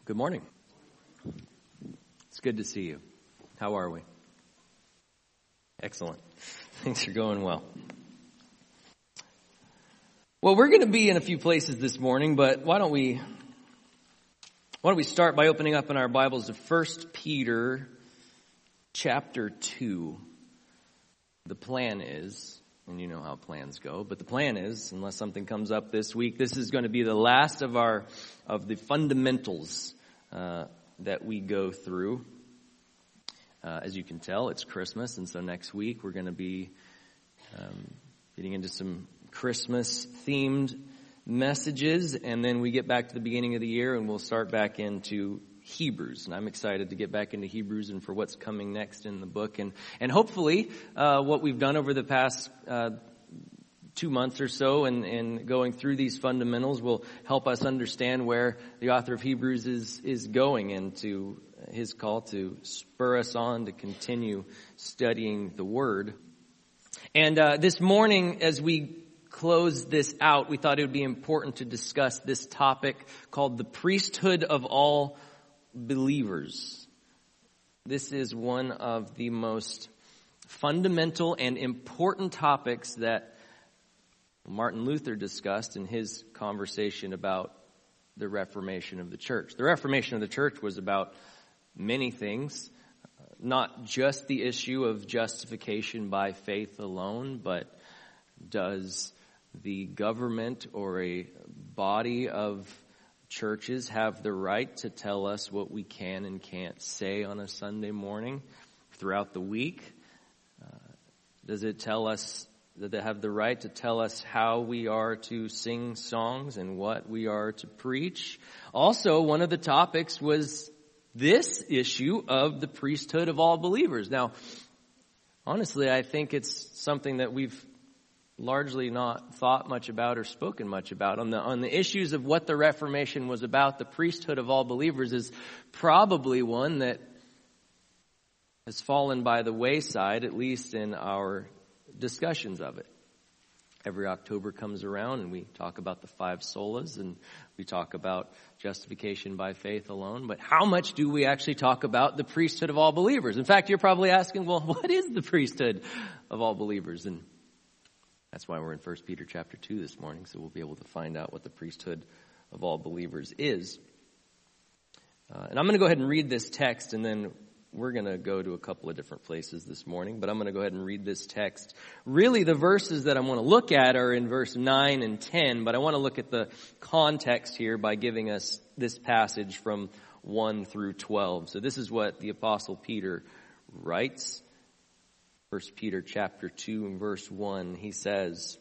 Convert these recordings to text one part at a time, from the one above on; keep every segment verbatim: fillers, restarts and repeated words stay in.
Good morning. It's good to see you. How are we? Excellent. Things are going well. Well, we're going to be in a few places this morning, but why don't we why don't we start by opening up in our Bibles to First Peter chapter two. The plan is, and you know how plans go, but the plan is, unless something comes up this week, this is going to be the last of our of the fundamentals uh, that we go through. Uh, as you can tell, it's Christmas, and so next week we're going to be um, getting into some Christmas-themed messages, and then we get back to the beginning of the year, and we'll start back into Hebrews. And I'm excited to get back into Hebrews and for what's coming next in the book. And and hopefully uh, what we've done over the past uh, two months or so and, and going through these fundamentals will help us understand where the author of Hebrews is, is going and to his call to spur us on to continue studying the Word. And uh, this morning, as we close this out, we thought it would be important to discuss this topic called the priesthood of all believers. This is one of the most fundamental and important topics that Martin Luther discussed in his conversation about the Reformation of the church. The Reformation of the church was about many things, not just the issue of justification by faith alone, but does the government or a body of churches have the right to tell us what we can and can't say on a Sunday morning throughout the week? Uh, does it tell us that they have the right to tell us how we are to sing songs and what we are to preach? Also, one of the topics was this issue of the priesthood of all believers. Now, honestly, I think it's something that we've largely not thought much about or spoken much about. On the on the issues of what the Reformation was about, the priesthood of all believers is probably one that has fallen by the wayside, at least in our discussions of it. Every October comes around and we talk about the five solas and we talk about justification by faith alone. But how much do we actually talk about the priesthood of all believers? In fact, you're probably asking, well, what is the priesthood of all believers? And that's why we're in First Peter chapter two this morning, so we'll be able to find out what the priesthood of all believers is. Uh, and I'm going to go ahead and read this text, and then we're going to go to a couple of different places this morning, but I'm going to go ahead and read this text. Really, the verses that I want to look at are in verse nine and ten, but I want to look at the context here by giving us this passage from one through twelve. So this is what the Apostle Peter writes. First Peter chapter two and verse one, he says,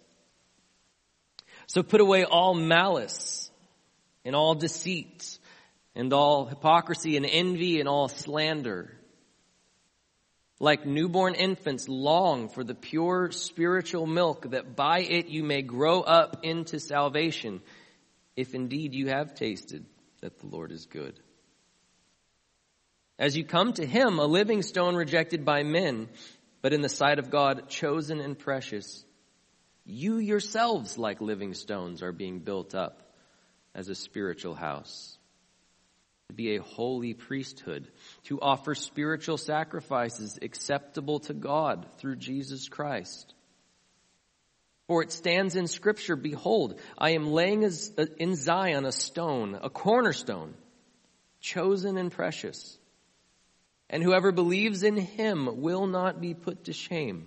"So put away all malice and all deceit and all hypocrisy and envy and all slander. Like newborn infants, long for the pure spiritual milk, that by it you may grow up into salvation, if indeed you have tasted that the Lord is good. As you come to him, a living stone rejected by men, but in the sight of God, chosen and precious, you yourselves, like living stones, are being built up as a spiritual house, to be a holy priesthood, to offer spiritual sacrifices acceptable to God through Jesus Christ. For it stands in Scripture, behold, I am laying in Zion a stone, a cornerstone, chosen and precious. And whoever believes in him will not be put to shame.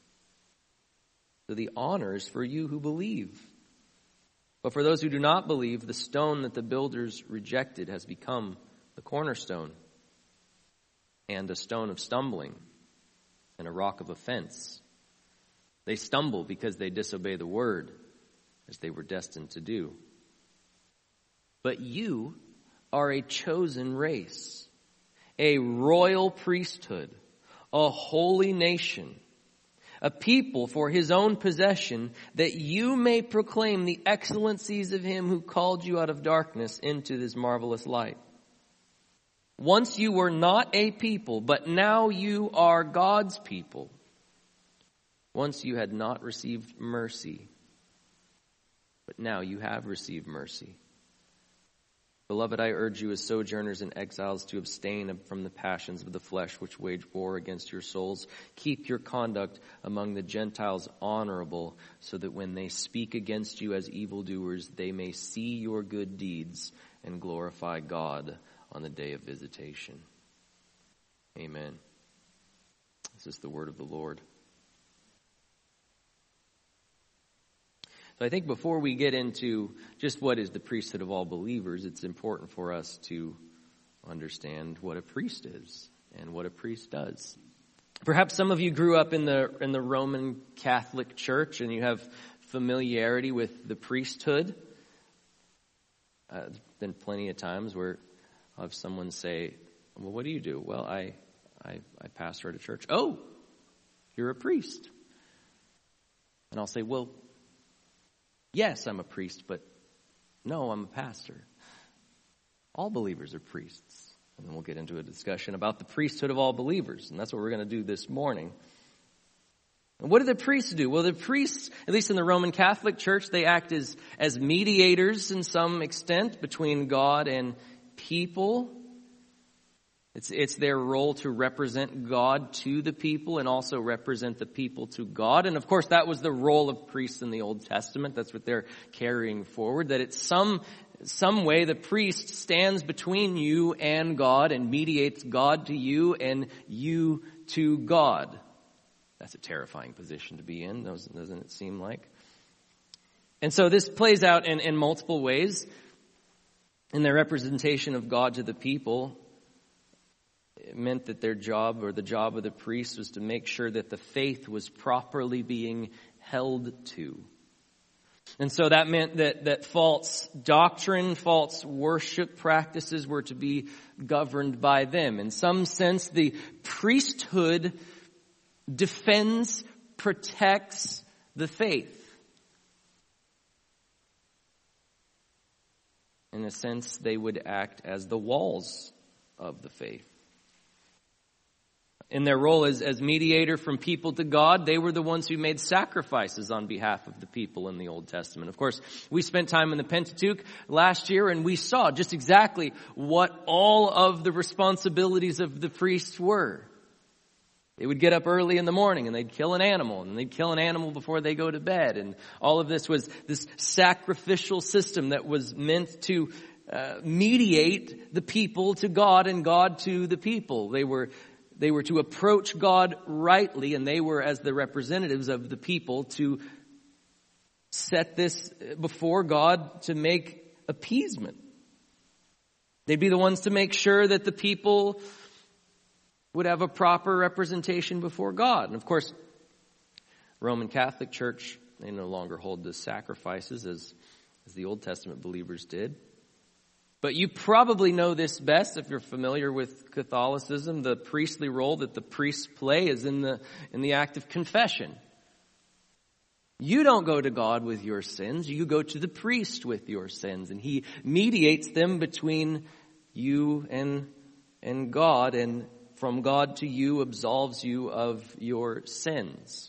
So the honor is for you who believe. But for those who do not believe, the stone that the builders rejected has become the cornerstone, and a stone of stumbling, and a rock of offense. They stumble because they disobey the word, as they were destined to do. But you are a chosen race, a royal priesthood, a holy nation, a people for his own possession, that you may proclaim the excellencies of him who called you out of darkness into this marvelous light. Once you were not a people, but now you are God's people. Once you had not received mercy, but now you have received mercy. Beloved, I urge you as sojourners and exiles to abstain from the passions of the flesh which wage war against your souls. Keep your conduct among the Gentiles honorable, so that when they speak against you as evildoers, they may see your good deeds and glorify God on the day of visitation. Amen. This is the word of the Lord. So I think before we get into just what is the priesthood of all believers, it's important for us to understand what a priest is and what a priest does. Perhaps some of you grew up in the in the Roman Catholic Church and you have familiarity with the priesthood. Uh, there's been plenty of times where I'll have someone say, well, what do you do? Well, I, I, I pastor at a church. Oh, you're a priest. And I'll say, well, yes, I'm a priest, but no, I'm a pastor. All believers are priests. And then we'll get into a discussion about the priesthood of all believers. And that's what we're going to do this morning. And what do the priests do? Well, the priests, at least in the Roman Catholic Church, they act as, as mediators in some extent between God and people. It's, it's their role to represent God to the people and also represent the people to God. And of course, that was the role of priests in the Old Testament. That's what they're carrying forward, that it's some, some way the priest stands between you and God and mediates God to you and you to God. That's a terrifying position to be in, doesn't it seem like? And so this plays out in, in multiple ways in their representation of God to the people. It meant that their job, or the job of the priest, was to make sure that the faith was properly being held to. And so that meant that, that false doctrine, false worship practices were to be governed by them. In some sense, the priesthood defends, protects the faith. In a sense, they would act as the walls of the faith. In their role as, as mediator from people to God, they were the ones who made sacrifices on behalf of the people in the Old Testament. Of course, we spent time in the Pentateuch last year and we saw just exactly what all of the responsibilities of the priests were. They would get up early in the morning and they'd kill an animal, and they'd kill an animal before they go to bed. And all of this was this sacrificial system that was meant to uh, mediate the people to God and God to the people. They were They were to approach God rightly, and they were, as the representatives of the people, to set this before God to make appeasement. They'd be the ones to make sure that the people would have a proper representation before God. And of course, Roman Catholic Church, they no longer hold the sacrifices as, as the Old Testament believers did. But you probably know this best if you're familiar with Catholicism. The priestly role that the priests play is in the in the act of confession. You don't go to God with your sins. You go to the priest with your sins. And he mediates them between you and, and God. And from God to you absolves you of your sins.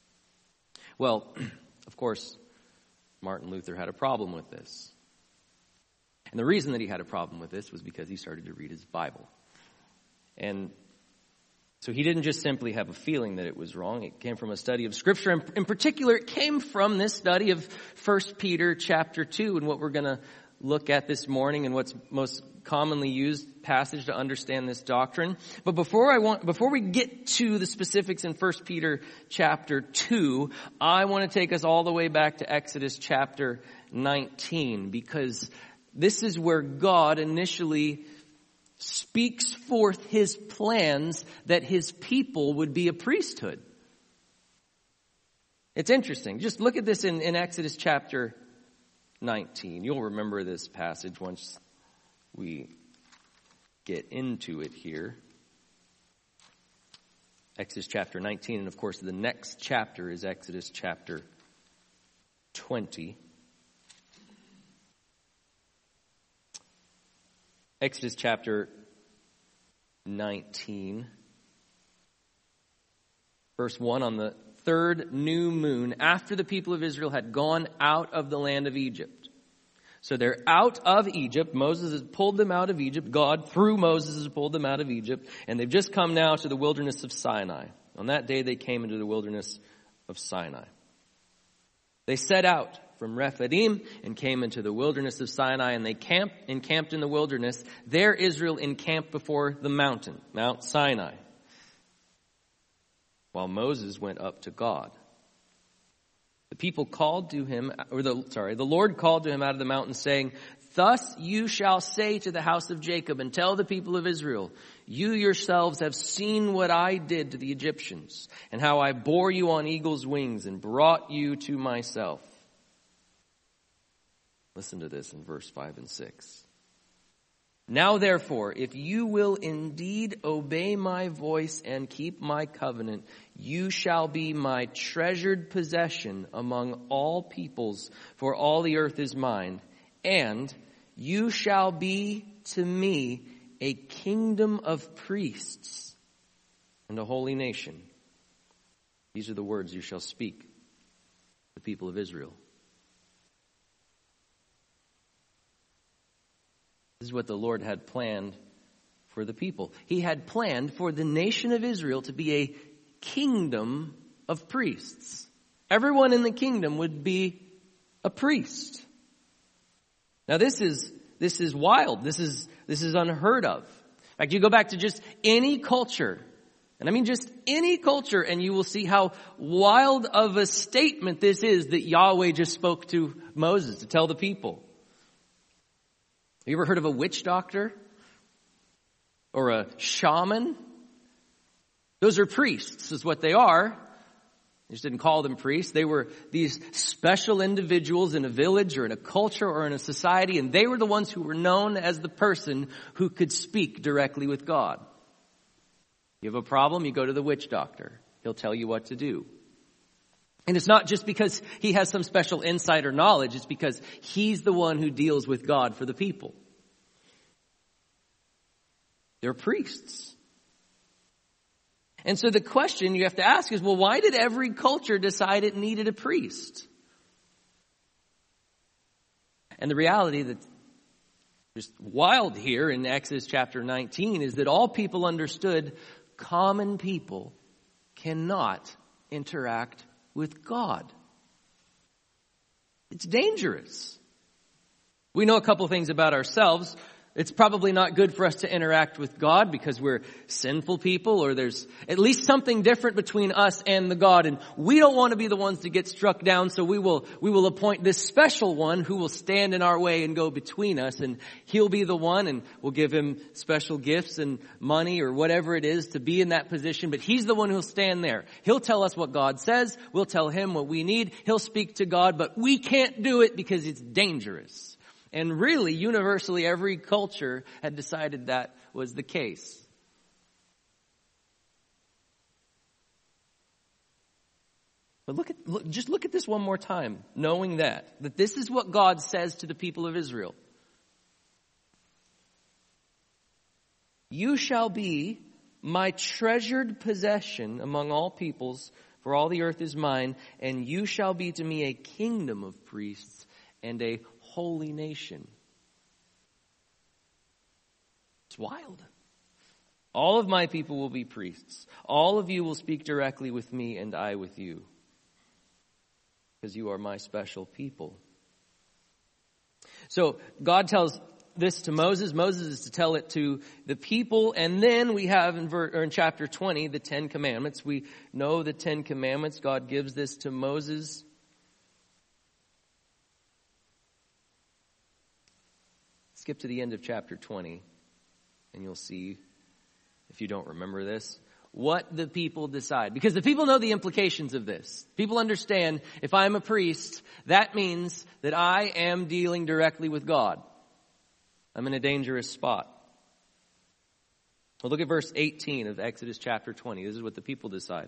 Well, of course, Martin Luther had a problem with this. And the reason that he had a problem with this was because he started to read his Bible. And so he didn't just simply have a feeling that it was wrong. It came from a study of Scripture. And in particular, it came from this study of First Peter chapter two, and what we're going to look at this morning and what's most commonly used passage to understand this doctrine. But before I want, before we get to the specifics in First Peter chapter two, I want to take us all the way back to Exodus chapter nineteen, because this is where God initially speaks forth his plans that his people would be a priesthood. It's interesting. Just look at this in, in Exodus chapter nineteen. You'll remember this passage once we get into it here. Exodus chapter nineteen, and of course the next chapter is Exodus chapter twenty. Exodus chapter nineteen, verse one, on the third new moon, after the people of Israel had gone out of the land of Egypt. So they're out of Egypt. Moses has pulled them out of Egypt. God, through Moses, has pulled them out of Egypt. And they've just come now to the wilderness of Sinai. On that day, they came into the wilderness of Sinai. They set out from Rephidim and came into the wilderness of Sinai, and they camped, encamped in the wilderness. There Israel encamped before the mountain, Mount Sinai, while Moses went up to God. The people called to him, or the, sorry, the Lord called to him out of the mountain, saying, "Thus you shall say to the house of Jacob and tell the people of Israel, you yourselves have seen what I did to the Egyptians and how I bore you on eagle's wings and brought you to myself." Listen to this in verse five and six. "Now therefore, if you will indeed obey my voice and keep my covenant, you shall be my treasured possession among all peoples, for all the earth is mine. And you shall be to me a kingdom of priests and a holy nation. These are the words you shall speak to the people of Israel." This is what the Lord had planned for the people. He had planned for the nation of Israel to be a kingdom of priests. Everyone in the kingdom would be a priest. Now this is this is wild. This is this is unheard of. In fact, you go back to just any culture, and I mean just any culture, and you will see how wild of a statement this is that Yahweh just spoke to Moses to tell the people. Have you ever heard of a witch doctor? Or a shaman? Those are priests, is what they are. They just didn't call them priests. They were these special individuals in a village or in a culture or in a society, and they were the ones who were known as the person who could speak directly with God. You have a problem, you go to the witch doctor. He'll tell you what to do. And it's not just because he has some special insight or knowledge. It's because he's the one who deals with God for the people. They're priests. And so the question you have to ask is, well, why did every culture decide it needed a priest? And the reality that's just wild here in Exodus chapter nineteen is that all people understood common people cannot interact with God. It's dangerous. We know a couple things about ourselves. It's probably not good for us to interact with God because we're sinful people, or there's at least something different between us and the God. And we don't want to be the ones to get struck down, so we will we will appoint this special one who will stand in our way and go between us. And he'll be the one, and we'll give him special gifts and money or whatever it is to be in that position. But he's the one who'll stand there. He'll tell us what God says. We'll tell him what we need. He'll speak to God, but we can't do it because it's dangerous. And really, universally, every culture had decided that was the case. But look at, look, just look at this one more time, knowing that, that this is what God says to the people of Israel. You shall be my treasured possession among all peoples, for all the earth is mine, and you shall be to me a kingdom of priests and a holy nation. It's wild. All of my people will be priests. All of you will speak directly with me, and I with you, because you are my special people. So God tells this to Moses. Moses is to tell it to the people. And then we have in, ver- or in chapter twenty, the Ten Commandments. We know the Ten Commandments. God gives this to Moses. Skip to the end of chapter twenty, and you'll see, if you don't remember this, what the people decide. Because the people know the implications of this. People understand, if I'm a priest, that means that I am dealing directly with God. I'm in a dangerous spot. Well, look at verse eighteen of Exodus chapter twenty. This is what the people decide.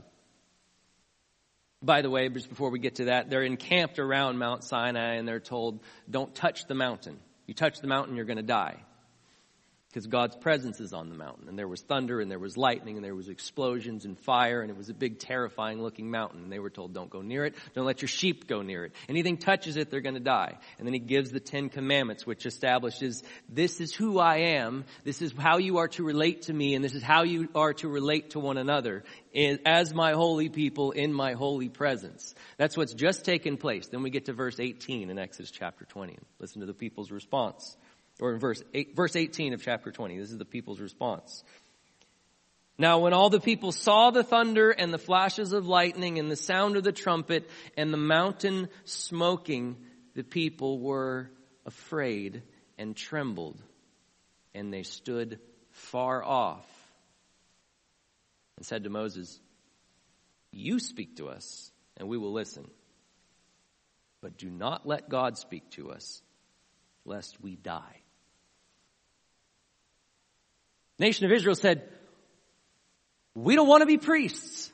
By the way, just before we get to that, they're encamped around Mount Sinai, and they're told, don't touch the mountain. You touch the mountain, you're going to die. because God's presence is on the mountain. And there was thunder, and there was lightning, and there was explosions and fire, and it was a big, terrifying looking mountain. And they were told, don't go near it. Don't let your sheep go near it. Anything touches it, they're going to die. And then he gives the Ten Commandments, which establishes, this is who I am. This is how you are to relate to me, and this is how you are to relate to one another as my holy people in my holy presence. That's what's just taken place. Then we get to verse eighteen in Exodus chapter twenty. Listen to the people's response. Or in verse eight, verse eighteen of chapter twenty. This is the people's response. Now when all the people saw the thunder and the flashes of lightning and the sound of the trumpet and the mountain smoking, the people were afraid and trembled, and they stood far off and said to Moses, you speak to us and we will listen, but do not let God speak to us, lest we die. The nation of Israel said, we don't want to be priests.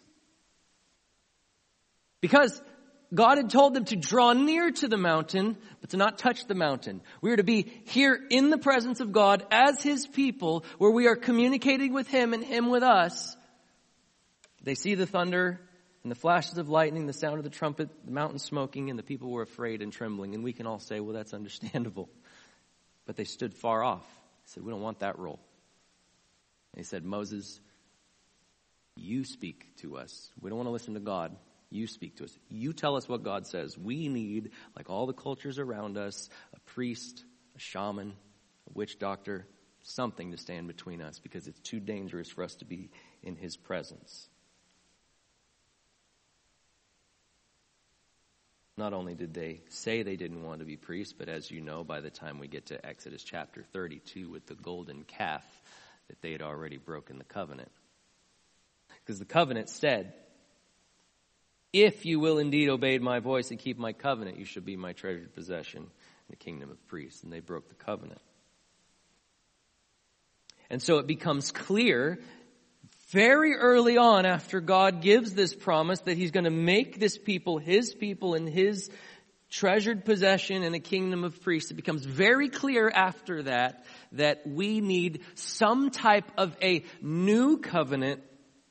Because God had told them to draw near to the mountain, but to not touch the mountain. We are to be here in the presence of God as his people, where we are communicating with him and him with us. They see the thunder and the flashes of lightning, the sound of the trumpet, the mountain smoking, and the people were afraid and trembling. And we can all say, well, that's understandable. But they stood far off. They said, we don't want that role. They said, Moses, you speak to us. We don't want to listen to God. You speak to us. You tell us what God says. We need, like all the cultures around us, a priest, a shaman, a witch doctor, something to stand between us, because it's too dangerous for us to be in his presence. Not only did they say they didn't want to be priests, but as you know, by the time we get to Exodus chapter thirty-two with the golden calf, that they had already broken the covenant. Because the covenant said, if you will indeed obey my voice and keep my covenant, you shall be my treasured possession in the kingdom of priests. And they broke the covenant. And so it becomes clear very early on, after God gives this promise that he's going to make this people his people and his treasured possession in a kingdom of priests, it becomes very clear after that that we need some type of a new covenant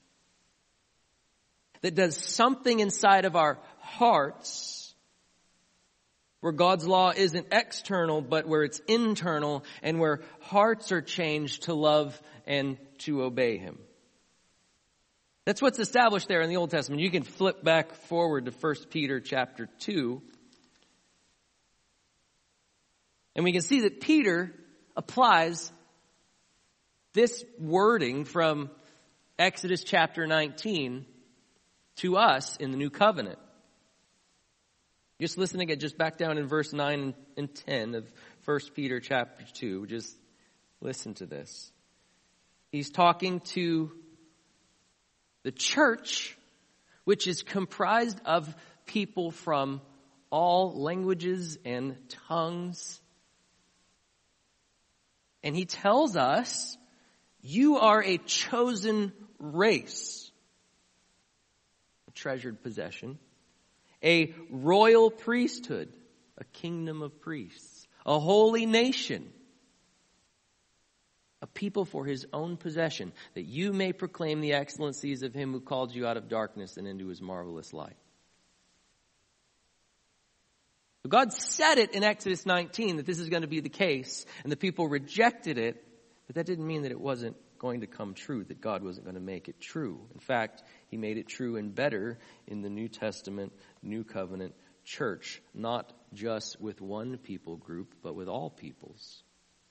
that does something inside of our hearts, where God's law isn't external, but where it's internal, and where hearts are changed to love and to obey him. That's what's established there in the Old Testament. You can flip back forward to First Peter chapter two. And we can see that Peter applies this wording from Exodus chapter nineteen to us in the new covenant. Just listen again, just back down in verse nine and ten of First Peter chapter two. Just listen to this. He's talking to the church, which is comprised of people from all languages and tongues. And he tells us, you are a chosen race, a treasured possession, a royal priesthood, a kingdom of priests, a holy nation, a people for his own possession, that you may proclaim the excellencies of him who called you out of darkness and into his marvelous light. God said it in Exodus nineteen that this is going to be the case, and the people rejected it, but that didn't mean that it wasn't going to come true, that God wasn't going to make it true. In fact, he made it true and better in the New Testament, New Covenant church, not just with one people group, but with all peoples.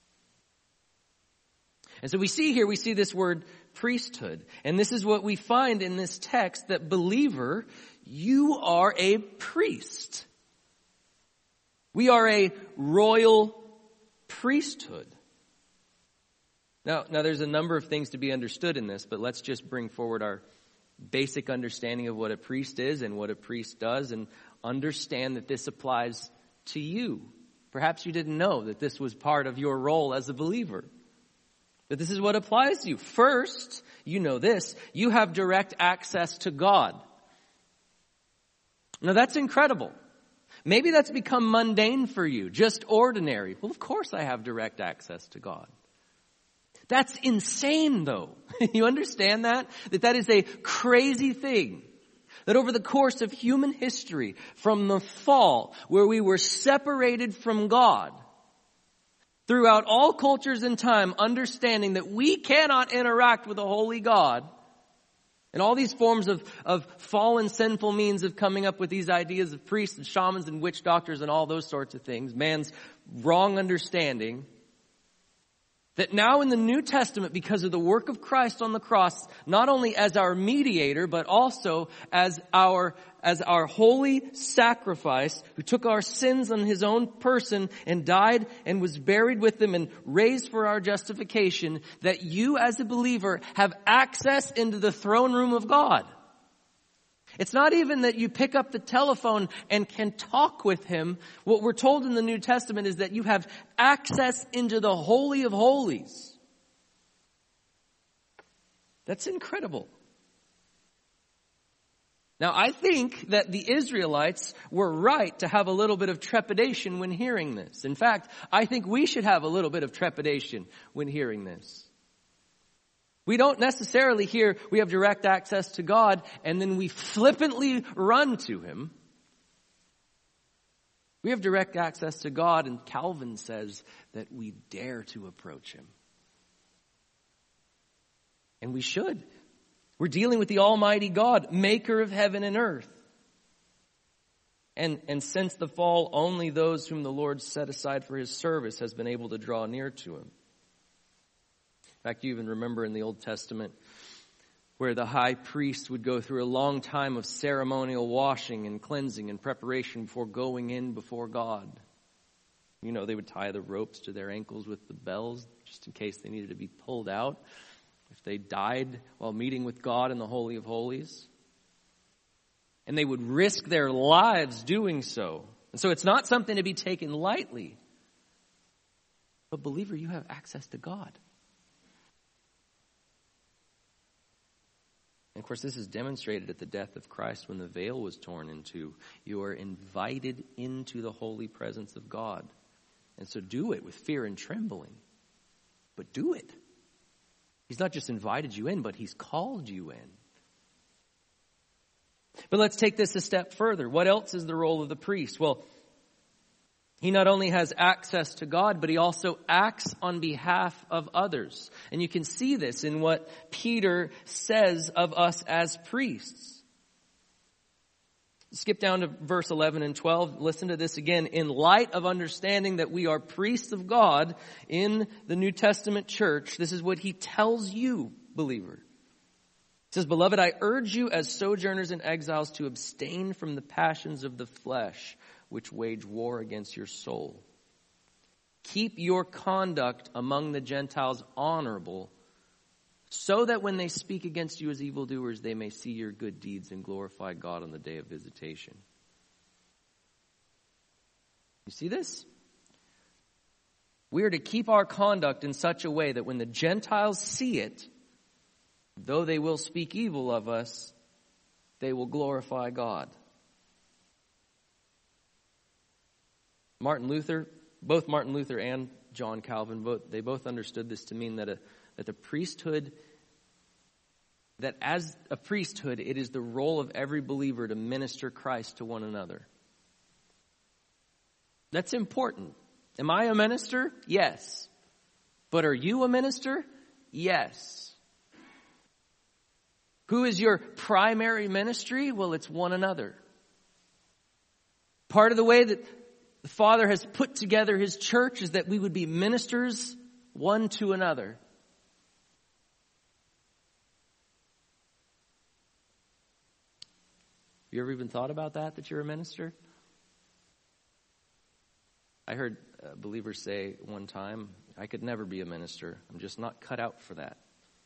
And so we see here, we see this word priesthood. And this is what we find in this text, that believer, you are a priest. We are a royal priesthood. Now, now there's a number of things to be understood in this, but let's just bring forward our basic understanding of what a priest is and what a priest does, and understand that this applies to you. Perhaps you didn't know that this was part of your role as a believer. But this is what applies to you. First, you know this, you have direct access to God. Now that's incredible. Maybe that's become mundane for you, just ordinary. Well, of course I have direct access to God. That's insane, though. You understand that? That that is a crazy thing. That over the course of human history, from the fall, where we were separated from God, throughout all cultures and time, understanding that we cannot interact with a holy God, and all these forms of, of fallen, sinful means of coming up with these ideas of priests and shamans and witch doctors and all those sorts of things, man's wrong understanding, that now in the New Testament, because of the work of Christ on the cross, not only as our mediator, but also as our, as our holy sacrifice, who took our sins on his own person and died and was buried with them and raised for our justification, that you as a believer have access into the throne room of God. It's not even that you pick up the telephone and can talk with him. What we're told in the New Testament is that you have access into the Holy of Holies. That's incredible. Now, I think that the Israelites were right to have a little bit of trepidation when hearing this. In fact, I think we should have a little bit of trepidation when hearing this. We don't necessarily hear we have direct access to God and then we flippantly run to him. We have direct access to God, and Calvin says that we dare to approach him. And we should. We're dealing with the Almighty God, maker of heaven and earth. And, and since the fall, only those whom the Lord set aside for his service has been able to draw near to him. In fact, you even remember in the Old Testament where the high priest would go through a long time of ceremonial washing and cleansing and preparation before going in before God. You know, they would tie the ropes to their ankles with the bells just in case they needed to be pulled out if they died while meeting with God in the Holy of Holies. And they would risk their lives doing so. And so it's not something to be taken lightly. But believer, you have access to God. And of course, this is demonstrated at the death of Christ when the veil was torn in two. You are invited into the holy presence of God. And so do it with fear and trembling. But do it. He's not just invited you in, but he's called you in. But let's take this a step further. What else is the role of the priest? Well, he not only has access to God, but he also acts on behalf of others. And you can see this in what Peter says of us as priests. Skip down to verse eleven and twelve. Listen to this again. In light of understanding that we are priests of God in the New Testament church, this is what he tells you, believer. It says, "Beloved, I urge you as sojourners and exiles to abstain from the passions of the flesh, which wage war against your soul. Keep your conduct among the Gentiles honorable, so that when they speak against you as evildoers, they may see your good deeds and glorify God on the day of visitation." You see this? We are to keep our conduct in such a way that when the Gentiles see it, though they will speak evil of us, they will glorify God. Martin Luther, both Martin Luther and John Calvin, both, they both understood this to mean that a, that the priesthood, that as a priesthood, it is the role of every believer to minister Christ to one another. That's important. Am I a minister? Yes. But are you a minister? Yes. Who is your primary ministry? Well, it's one another. Part of the way that the Father has put together his church is that we would be ministers one to another. Have you ever even thought about that, that you're a minister? I heard a believer say one time, I could never be a minister. I'm just not cut out for that.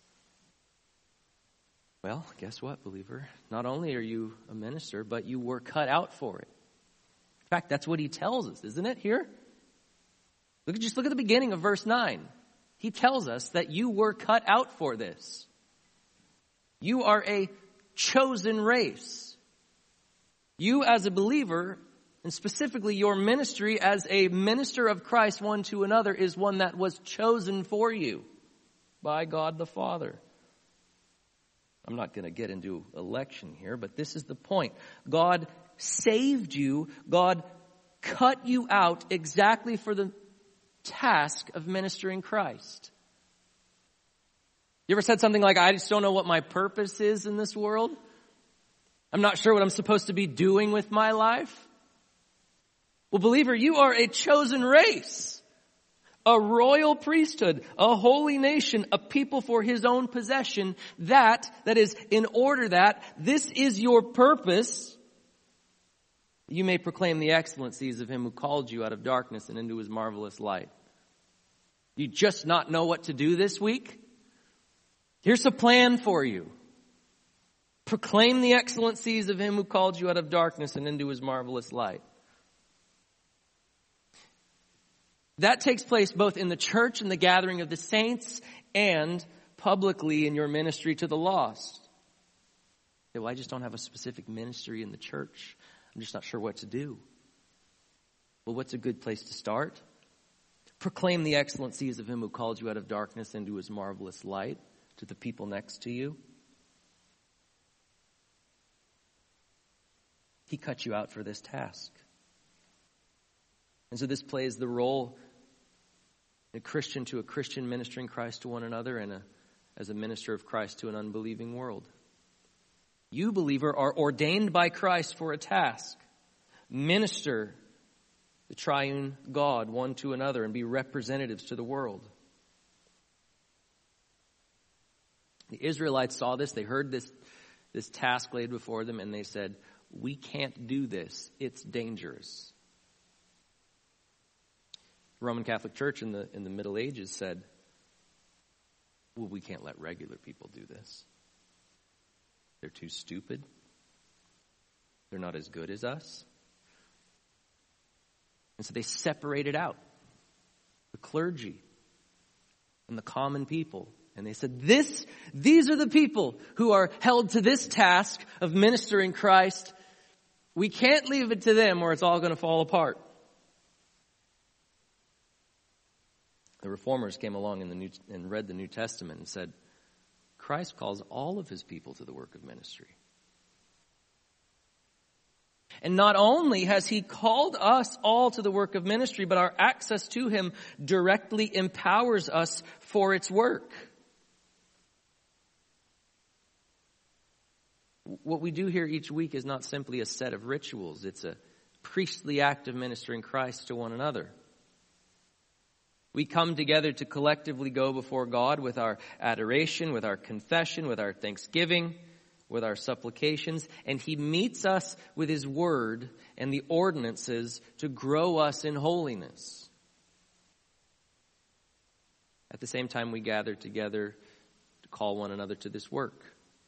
Well, guess what, believer? Not only are you a minister, but you were cut out for it. In fact, that's what he tells us, isn't it, here? Look, just look at the beginning of verse nine. He tells us that you were cut out for this. You are a chosen race. You as a believer, and specifically your ministry as a minister of Christ one to another, is one that was chosen for you. by God the Father. I'm not going to get into election here, but this is the point. God saved you. God cut you out exactly for the task of ministering Christ. You ever said something like, I just don't know what my purpose is in this world? I'm not sure what I'm supposed to be doing with my life. Well, believer, you are a chosen race, a royal priesthood, a holy nation, a people for his own possession. That, that is, in order that this is your purpose, you may proclaim the excellencies of him who called you out of darkness and into his marvelous light. You just not know what to do this week? Here's a plan for you. Proclaim the excellencies of him who called you out of darkness and into his marvelous light. That takes place both in the church and the gathering of the saints and publicly in your ministry to the lost. Okay, well, I just don't have a specific ministry in the church. I'm just not sure what to do. Well, what's a good place to start? Proclaim the excellencies of him who called you out of darkness into his marvelous light to the people next to you. He cut you out for this task. And so this plays the role a Christian to a Christian ministering Christ to one another and a, as a minister of Christ to an unbelieving world. You, believer, are ordained by Christ for a task. Minister the triune God one to another and be representatives to the world. The Israelites saw this. They heard this, this task laid before them, and they said, we can't do this. It's dangerous. The Roman Catholic Church in the in the Middle Ages said, well, we can't let regular people do this. They're too stupid. They're not as good as us. And so they separated out the clergy and the common people. And they said, this, these are the people who are held to this task of ministering Christ. We can't leave it to them or it's all going to fall apart. The reformers came along in the New, and read the New Testament and said, Christ calls all of his people to the work of ministry. And not only has he called us all to the work of ministry, but our access to him directly empowers us for its work. What we do here each week is not simply a set of rituals. It's a priestly act of ministering Christ to one another. We come together to collectively go before God with our adoration, with our confession, with our thanksgiving, with our supplications, and he meets us with his word and the ordinances to grow us in holiness. At the same time, we gather together to call one another to this work.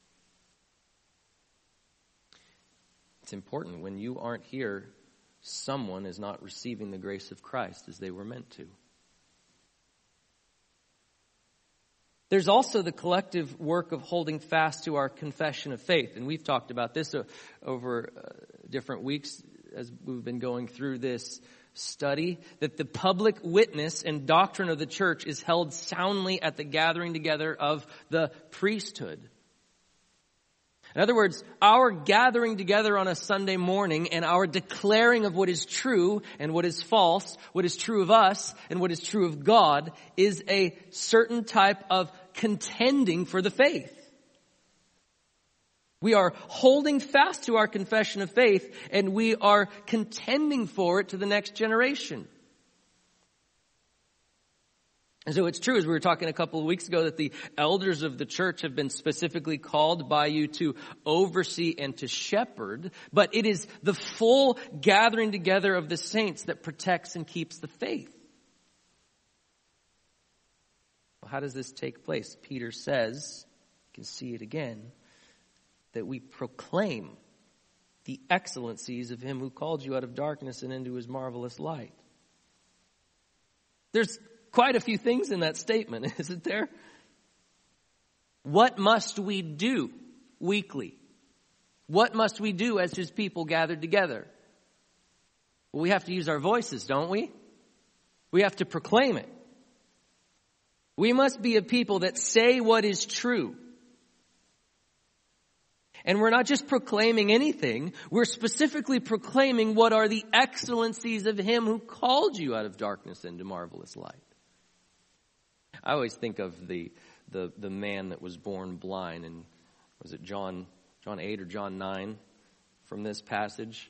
It's important. When you aren't here, someone is not receiving the grace of Christ as they were meant to. There's also the collective work of holding fast to our confession of faith. And we've talked about this over different weeks as we've been going through this study, that the public witness and doctrine of the church is held soundly at the gathering together of the priesthood. In other words, our gathering together on a Sunday morning and our declaring of what is true and what is false, what is true of us and what is true of God, is a certain type of contending for the faith. We are holding fast to our confession of faith and we are contending for it to the next generation. And so it's true, as we were talking a couple of weeks ago, that the elders of the church have been specifically called by you to oversee and to shepherd, but it is the full gathering together of the saints that protects and keeps the faith. Well, how does this take place? Peter says, you can see it again, that we proclaim the excellencies of him who called you out of darkness and into his marvelous light. There's quite a few things in that statement, isn't there? What must we do weekly? What must we do as his people gathered together? Well, we have to use our voices, don't we? We have to proclaim it. We must be a people that say what is true. And we're not just proclaiming anything. We're specifically proclaiming what are the excellencies of Him who called you out of darkness into marvelous light. I always think of the the, the man that was born blind. And was it John, John eight or John nine from this passage?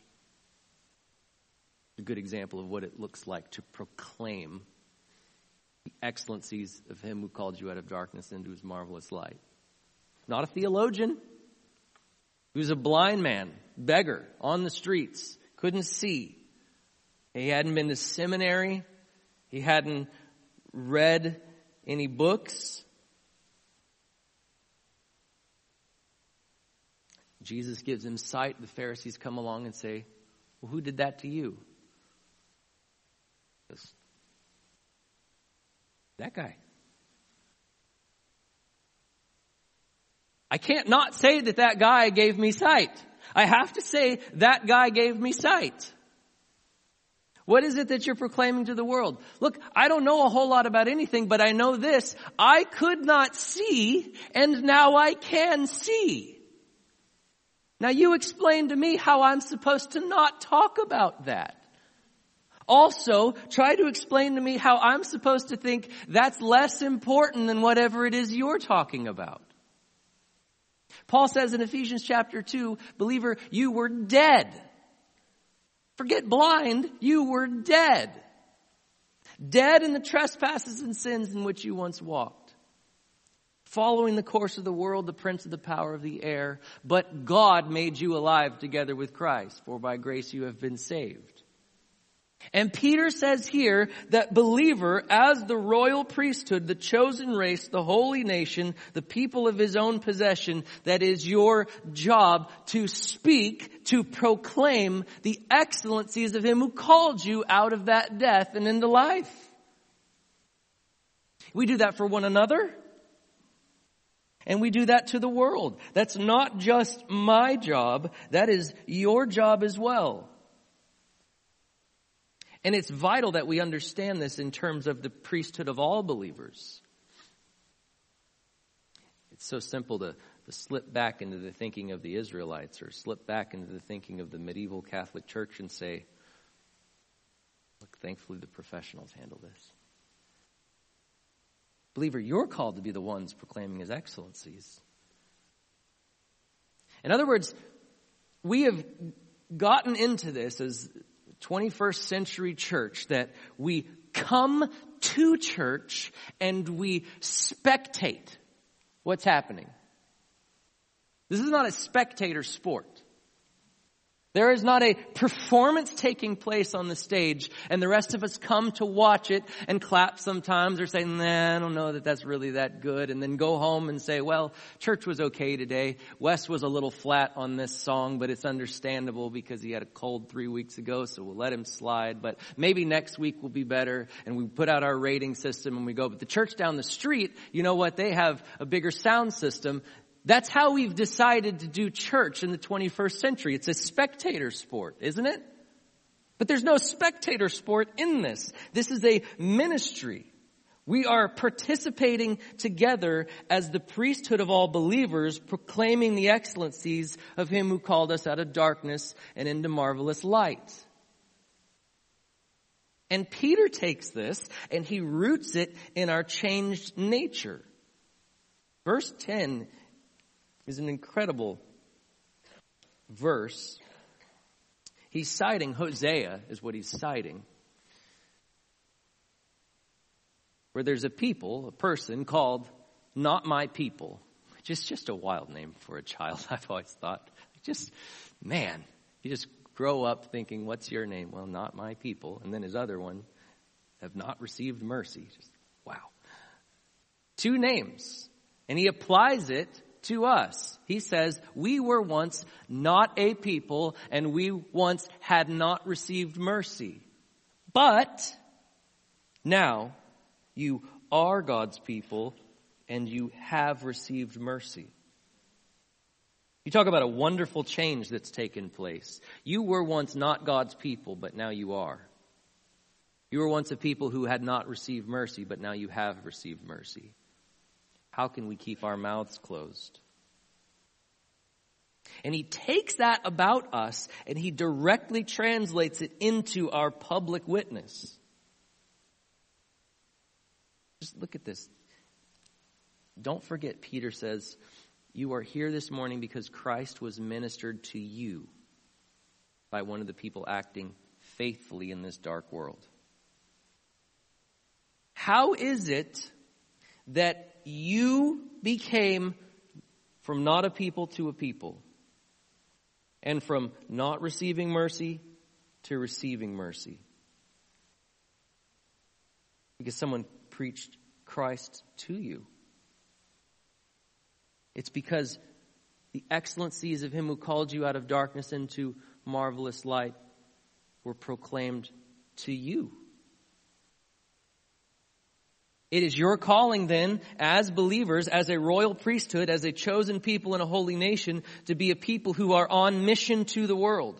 A good example of what it looks like to proclaim the excellencies of Him who called you out of darkness into His marvelous light. Not a theologian. He was a blind man, beggar, on the streets, couldn't see. He hadn't been to seminary. He hadn't read any books. Jesus gives him sight. The Pharisees come along and say, well, who did that to you? He goes, that guy. I can't not say that that guy gave me sight. I have to say that guy gave me sight. What is it that you're proclaiming to the world? Look, I don't know a whole lot about anything, but I know this. I could not see, and now I can see. Now you explain to me how I'm supposed to not talk about that. Also, try to explain to me how I'm supposed to think that's less important than whatever it is you're talking about. Paul says in Ephesians chapter two, believer, you were dead. Forget blind, you were dead. Dead in the trespasses and sins in which you once walked. Following the course of the world, the prince of the power of the air. But God made you alive together with Christ, for by grace you have been saved. And Peter says here that believer, as the royal priesthood, the chosen race, the holy nation, the people of His own possession, that is your job to speak, to proclaim the excellencies of Him who called you out of that death and into life. We do that for one another. And we do that to the world. That's not just my job. That is your job as well. And it's vital that we understand this in terms of the priesthood of all believers. It's so simple to, to slip back into the thinking of the Israelites or slip back into the thinking of the medieval Catholic Church and say, look, thankfully the professionals handle this. Believer, you're called to be the ones proclaiming His excellencies. In other words, we have gotten into this as twenty-first century church that we come to church and we spectate what's happening. This is not a spectator sport. There is not a performance taking place on the stage and the rest of us come to watch it and clap sometimes or say, nah, I don't know that that's really that good. And then go home and say, well, church was okay today. Wes was a little flat on this song, but it's understandable because he had a cold three weeks ago, so we'll let him slide. But maybe next week will be better. And we put out our rating system and we go, but the church down the street, you know what? They have a bigger sound system. That's how we've decided to do church in the twenty-first century. It's a spectator sport, isn't it? But there's no spectator sport in this. This is a ministry. We are participating together as the priesthood of all believers, proclaiming the excellencies of Him who called us out of darkness and into marvelous light. And Peter takes this and he roots it in our changed nature. Verse ten is an incredible verse. He's citing Hosea, is what he's citing. Where there's a people, a person called Not My People. Just, just a wild name for a child, I've always thought. Just, man, you just grow up thinking, what's your name? Well, Not My People. And then his other one, have not received mercy. Just, wow. Two names. And he applies it to us. He says, we were once not a people and we once had not received mercy. But now you are God's people and you have received mercy. You talk about a wonderful change that's taken place. You were once not God's people, but now you are. You were once a people who had not received mercy, but now you have received mercy. How can we keep our mouths closed? And he takes that about us and he directly translates it into our public witness. Just look at this. Don't forget, Peter says, you are here this morning because Christ was ministered to you by one of the people acting faithfully in this dark world. How is it that you became from not a people to a people, and from not receiving mercy to receiving mercy? Because someone preached Christ to you. It's because the excellencies of him who called you out of darkness into marvelous light were proclaimed to you. It is your calling then, as believers, as a royal priesthood, as a chosen people and a holy nation, to be a people who are on mission to the world.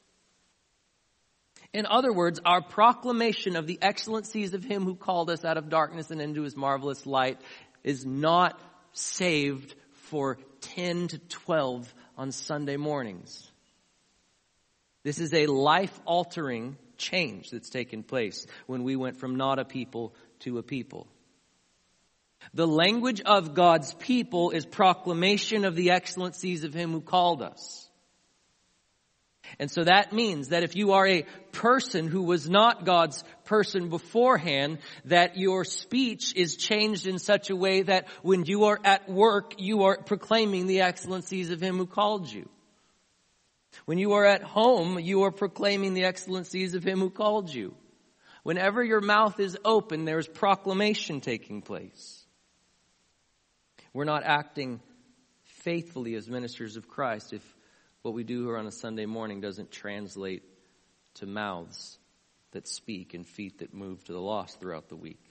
In other words, our proclamation of the excellencies of him who called us out of darkness and into his marvelous light is not saved for ten to twelve on Sunday mornings. This is a life-altering change that's taken place when we went from not a people to a people. The language of God's people is proclamation of the excellencies of him who called us. And so that means that if you are a person who was not God's person beforehand, that your speech is changed in such a way that when you are at work, you are proclaiming the excellencies of him who called you. When you are at home, you are proclaiming the excellencies of him who called you. Whenever your mouth is open, there is proclamation taking place. We're not acting faithfully as ministers of Christ if what we do here on a Sunday morning doesn't translate to mouths that speak and feet that move to the lost throughout the week.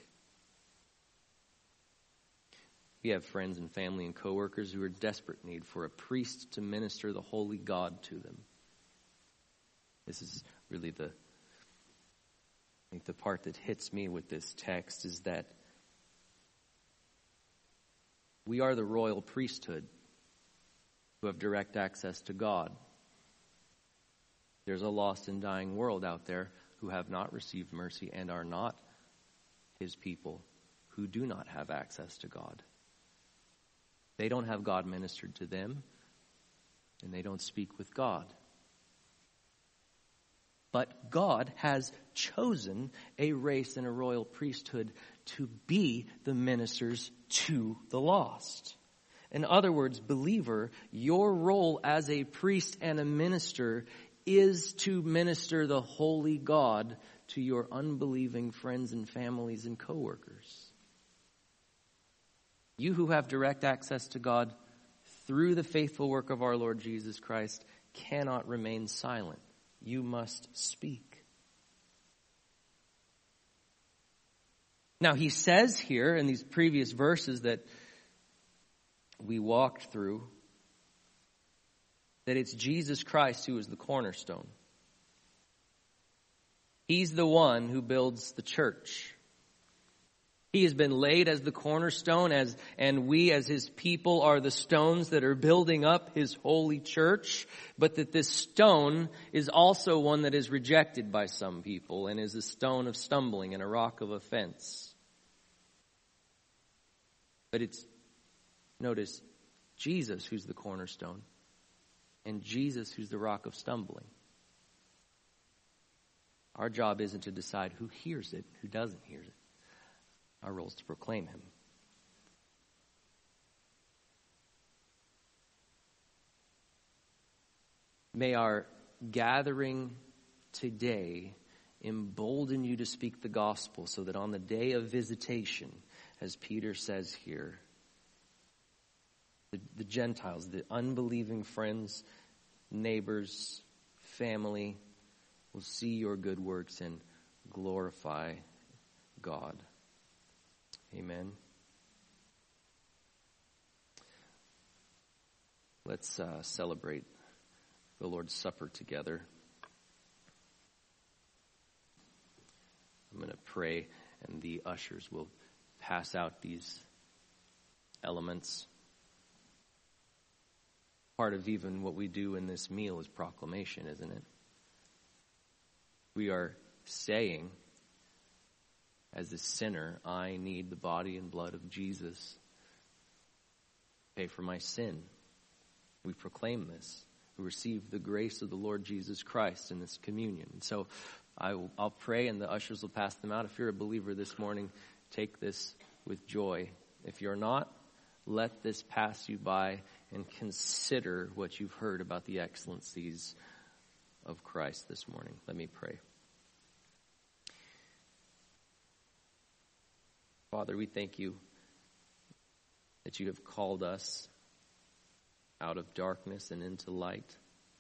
We have friends and family and coworkers who are in desperate need for a priest to minister the holy God to them. This is really the, I think the part that hits me with this text is that we are the royal priesthood who have direct access to God. There's a lost and dying world out there who have not received mercy and are not his people, who do not have access to God. They don't have God ministered to them, and they don't speak with God. But God has chosen a race and a royal priesthood to be the ministers to the lost. In other words, believer, your role as a priest and a minister is to minister the holy God to your unbelieving friends and families and coworkers. You who have direct access to God through the faithful work of our Lord Jesus Christ cannot remain silent. You must speak. Now, he says here in these previous verses that we walked through that it's Jesus Christ who is the cornerstone. He's the one who builds the church. He has been laid as the cornerstone, as and we as his people are the stones that are building up his holy church, but that this stone is also one that is rejected by some people and is a stone of stumbling and a rock of offense. But it's, notice, Jesus who's the cornerstone and Jesus who's the rock of stumbling. Our job isn't to decide who hears it, who doesn't hear it. Our role is to proclaim him. May our gathering today embolden you to speak the gospel so that on the day of visitation, as Peter says here, the, the Gentiles, the unbelieving friends, neighbors, family will see your good works and glorify God. Amen. Let's uh, celebrate the Lord's Supper together. I'm going to pray, and the ushers will pass out these elements. Part of even what we do in this meal is proclamation, isn't it? We are saying, as a sinner, I need the body and blood of Jesus to pay for my sin. We proclaim this. We receive the grace of the Lord Jesus Christ in this communion. And so I will, I'll pray, and the ushers will pass them out. If you're a believer this morning, take this with joy. If you're not, let this pass you by and consider what you've heard about the excellencies of Christ this morning. Let me pray. Father, we thank you that you have called us out of darkness and into light.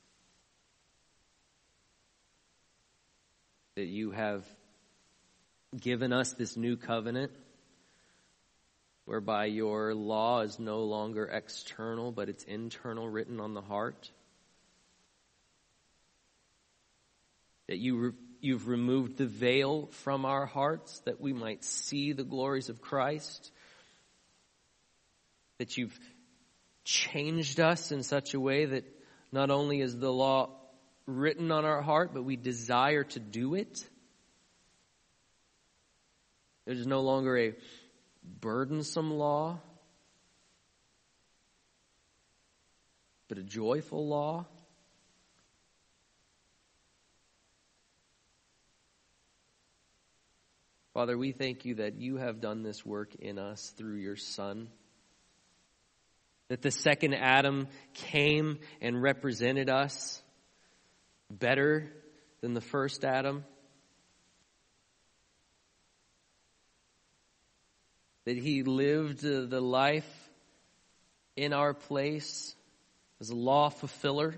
That you have given us this new covenant whereby your law is no longer external, but it's internal, written on the heart. That you re- you've removed the veil from our hearts that we might see the glories of Christ. That you've changed us in such a way that not only is the law written on our heart, but we desire to do it. There's no longer a burdensome law, but a joyful law. Father, we thank you that you have done this work in us through your Son. That the second Adam came and represented us better than the first Adam. That he lived the life in our place as a law fulfiller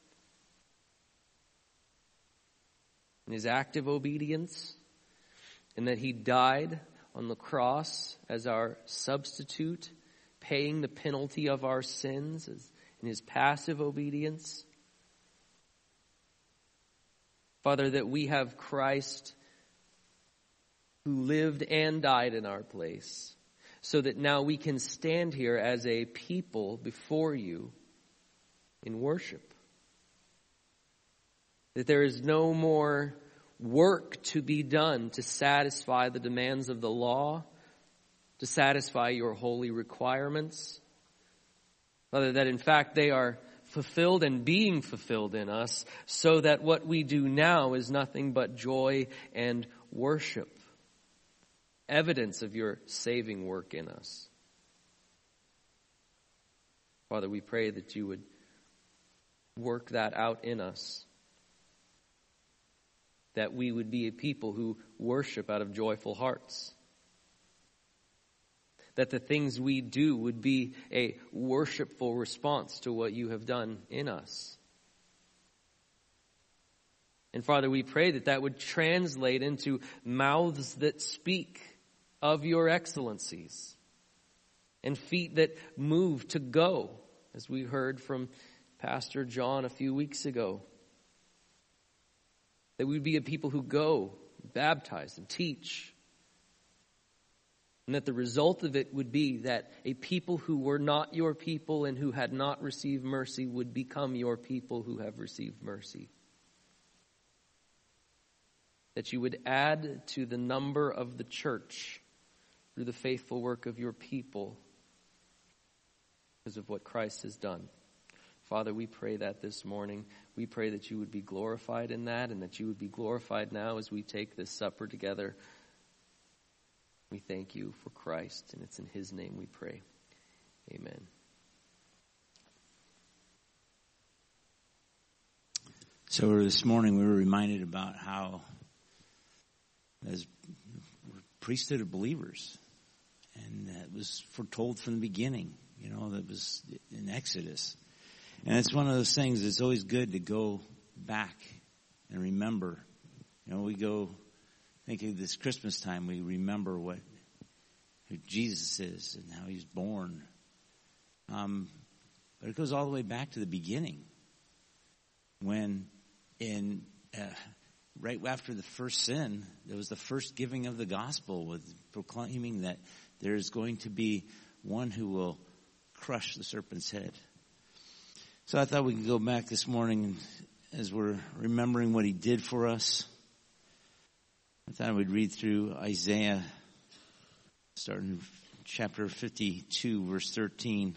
in his active obedience. And that he died on the cross as our substitute, paying the penalty of our sins in his passive obedience. Father, that we have Christ who lived and died in our place, so that now we can stand here as a people before you in worship. That there is no more work to be done to satisfy the demands of the law, to satisfy your holy requirements. Father, that in fact they are fulfilled and being fulfilled in us, so that what we do now is nothing but joy and worship. Evidence of your saving work in us. Father, we pray that you would work that out in us. That we would be a people who worship out of joyful hearts. That the things we do would be a worshipful response to what you have done in us. And Father, we pray that that would translate into mouths that speak of your excellencies and feet that move to go, as we heard from Pastor John a few weeks ago. That we would be a people who go, baptize, and teach. And that the result of it would be that a people who were not your people and who had not received mercy would become your people who have received mercy. That you would add to the number of the church through the faithful work of your people because of what Christ has done. Father, we pray that this morning. We pray that you would be glorified in that, and that you would be glorified now as we take this supper together. We thank you for Christ, and it's in his name we pray. Amen. So this morning we were reminded about how, as priesthood of believers, and that was foretold from the beginning, you know, that was in Exodus. And it's one of those things that's always good to go back and remember. You know, we go, think of this Christmas time, we remember what who Jesus is and how he's born. Um, but it goes all the way back to the beginning, when in uh, right after the first sin, there was the first giving of the gospel with proclaiming that there is going to be one who will crush the serpent's head. So I thought we could go back this morning as we're remembering what he did for us. I thought we'd read through Isaiah, starting chapter fifty-two, verse thirteen.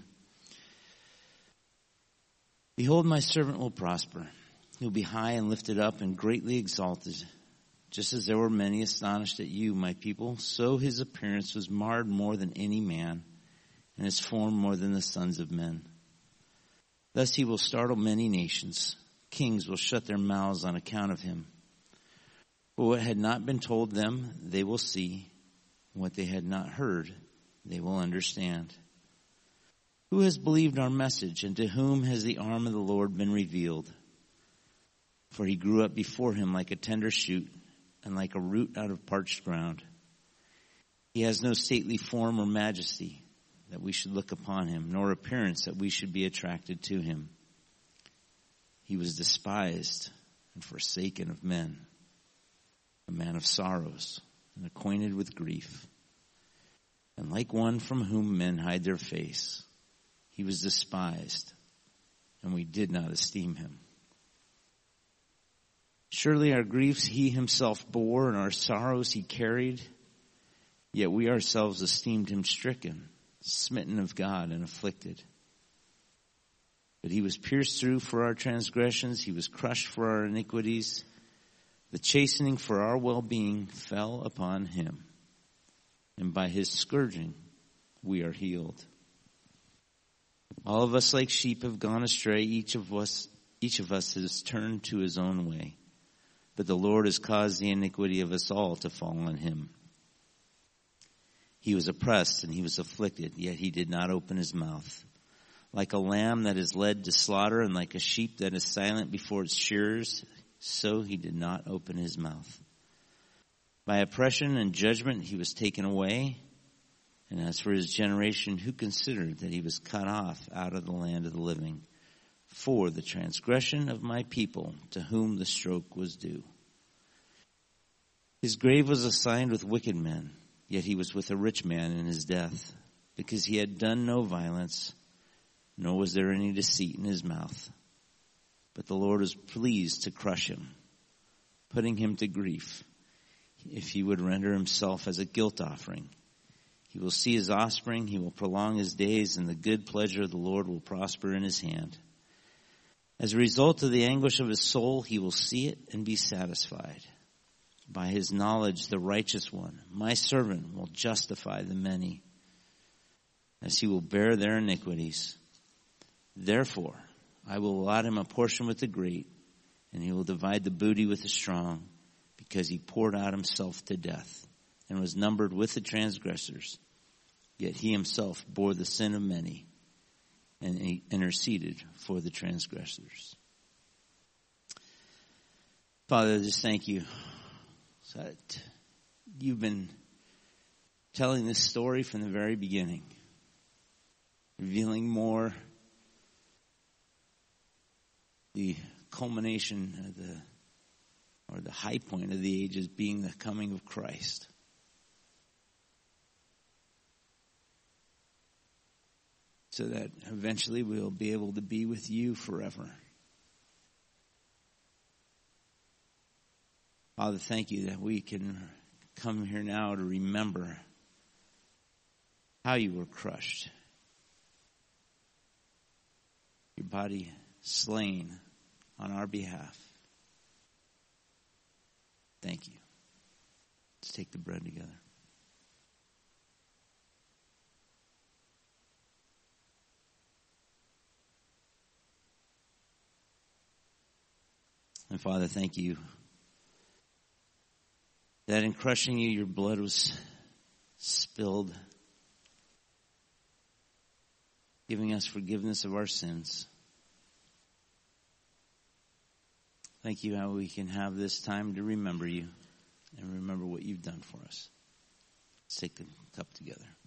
Behold, my servant will prosper. He'll be high and lifted up and greatly exalted. Just as there were many astonished at you, my people, so his appearance was marred more than any man, and his form more than the sons of men. Thus he will startle many nations. Kings will shut their mouths on account of him. For what had not been told them, they will see. What they had not heard, they will understand. Who has believed our message, and to whom has the arm of the Lord been revealed? For he grew up before him like a tender shoot, and like a root out of parched ground. He has no stately form or majesty that we should look upon him, nor appearance that we should be attracted to him. He was despised and forsaken of men, a man of sorrows and acquainted with grief. And like one from whom men hide their face, he was despised, and we did not esteem him. Surely our griefs he himself bore, and our sorrows he carried. Yet we ourselves esteemed him stricken, smitten of God, and afflicted. But he was pierced through for our transgressions. He was crushed for our iniquities. The chastening for our well-being fell upon him. And by his scourging we are healed. All of us like sheep have gone astray. Each of us, each of us has turned to his own way. But the Lord has caused the iniquity of us all to fall on him. He was oppressed and he was afflicted, yet he did not open his mouth. Like a lamb that is led to slaughter, and like a sheep that is silent before its shearers, so he did not open his mouth. By oppression and judgment he was taken away. And as for his generation, who considered that he was cut off out of the land of the living? For the transgression of my people, to whom the stroke was due. His grave was assigned with wicked men, yet he was with a rich man in his death, because he had done no violence, nor was there any deceit in his mouth. But the Lord was pleased to crush him, putting him to grief, if he would render himself as a guilt offering. He will see his offspring, he will prolong his days, and the good pleasure of the Lord will prosper in his hand. As a result of the anguish of his soul, he will see it and be satisfied. By his knowledge, the righteous one, my servant, will justify the many, as he will bear their iniquities. Therefore, I will allot him a portion with the great, and he will divide the booty with the strong, because he poured out himself to death, and was numbered with the transgressors. Yet he himself bore the sin of many, and he interceded for the transgressors. Father, just thank you that you've been telling this story from the very beginning, revealing more the culmination of the, or the high point of the ages being the coming of Christ. So that eventually we'll be able to be with you forever. Father, thank you that we can come here now to remember how you were crushed. Your body slain on our behalf. Thank you. Let's take the bread together. And Father, thank you that in crushing you, your blood was spilled, giving us forgiveness of our sins. Thank you how we can have this time to remember you and remember what you've done for us. Let's take the cup together.